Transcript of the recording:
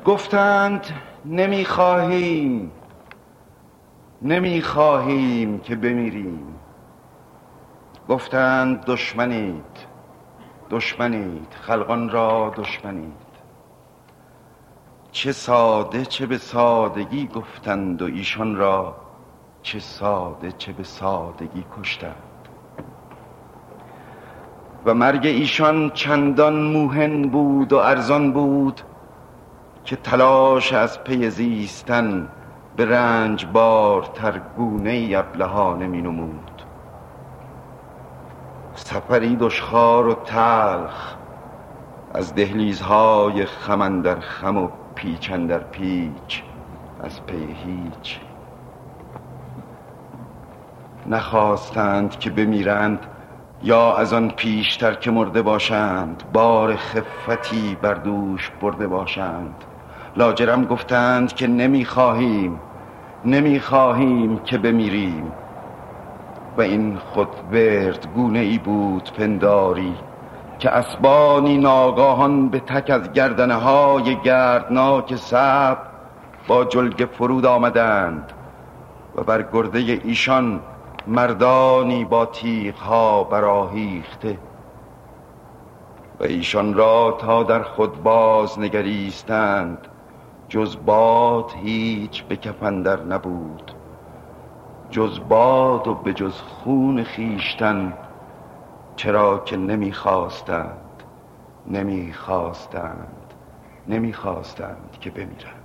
گفتند نمیخواهیم که بمیریم. گفتند دشمنید خلقان را دشمنید. چه ساده چه به سادگی گفتند و ایشان را چه ساده چه به سادگی کشتند. و مرگ ایشان چندان موهن بود و ارزان بود که تلاش از پی زیستن به رنج بارتر گونه ابلهانه می نمود. سفری دشخوار و تلخ از دهلیزهای خم اندر خم و پیچ اندر پیچ از پی هیچ. نخواستند که بمیرند یا از آن پیشتر که مرده باشند بار خفتی بر دوش برده باشند. لاجرم گفتند که نمیخواهیم که بمیریم. و این خود وردگونه ای بود پنداری که اسبانی ناگاهان به تک از گردنه های گردناک صعب با جلگه فرود آمدند و بر گرده ایشان مردانی با تیغ‌ها برآهیخته و ایشان را تا در خود باز نگریستند جز باد هیچ به کف اندر نبود، جز باد و به جز خون خیشتن، چرا که نمیخواستند که بمیرند.